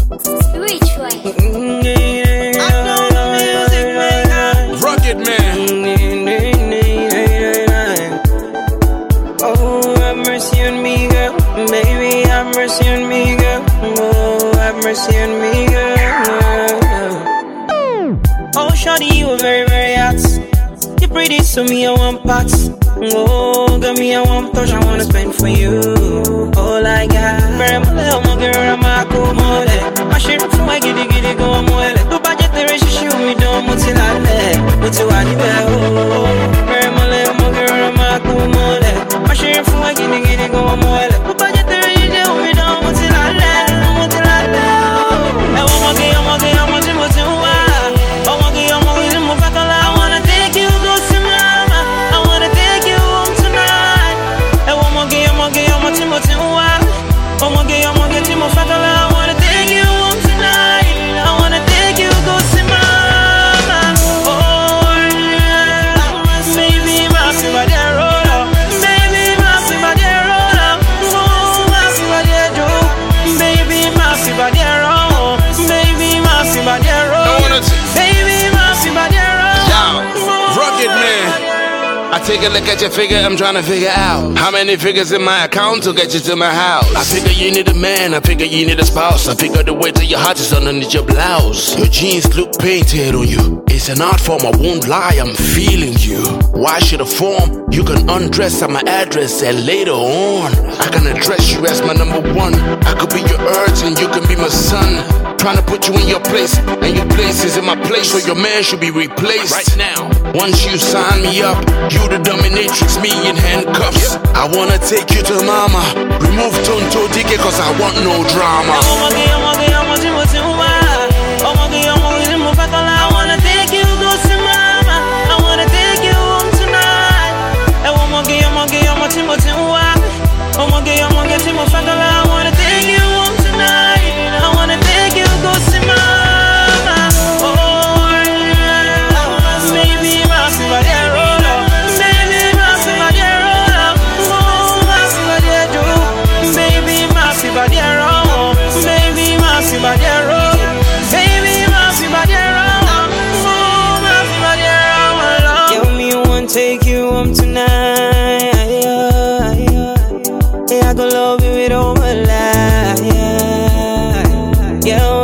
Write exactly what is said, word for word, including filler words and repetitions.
Rugged man. Oh, have mercy on me, girl. Baby, have mercy on me, girl. Oh, have mercy on me, girl. Oh, shawty, you are very, very hot. You're pretty, so me, I want parts. Oh, girl, me, I want touch, I wanna spend for you. All I got. Very much, my girl, I'm a cool mole. I share it from my giddy giddy go mole. Do budget the rest, shoot me down, mutilale. Mutilale, oh. Very much, my girl, I'm a cool mole. I share it from my giddy giddy go mole. Do budget the rest, shoot me down, mutilale. Mutilale, oh. I want to get, I want to get, I want to get, I want to get, I want to get, I want to get, I wanna take you, go see mama. I wanna take you home tonight. I want to get, I want to get, I want to get, I want to get, I want to get, I wanna take you home tonight. I wanna take you, go see mama. Oh, baby, my baby, roll up. Baby, my baby, roll up. Oh, my baby, do. Baby, my baby, roll. Baby, my baby, roll. Baby, my baby, roll. Yo, rugged man. I take a look at your figure, I'm trying to figure out how many figures in my account to get you to my house. I figure you need a man, I figure you need a spouse. I figure the way to your heart is underneath your blouse. Your jeans look painted on you. It's an art form, I won't lie, I'm feeling you. Why should a form? You can undress at my address and later on I can address you as my number one. I could be your urge and you can be my son. Trying to put you in your place, and your place is in my place, so your man should be replaced right now. Once you sign me up, you the dominatrix, me in handcuffs. I wanna take you to mama. Remove Tonto Dike cause I want no drama. I wanna take you, go see mama. I wanna take you home tonight. I wanna take you home tonight. I wanna take you home tonight. I wanna take you, go see mama. Oh, baby, my baby, roll up. Baby, my baby, roll up. Oh, my baby, do. Baby, my baby, roll. Baby, my baby, roll. Baby, my baby, roll. Oh, my baby, roll. Give me one, take you home tonight. Yeah, I go love you with all my life. Yeah, yeah.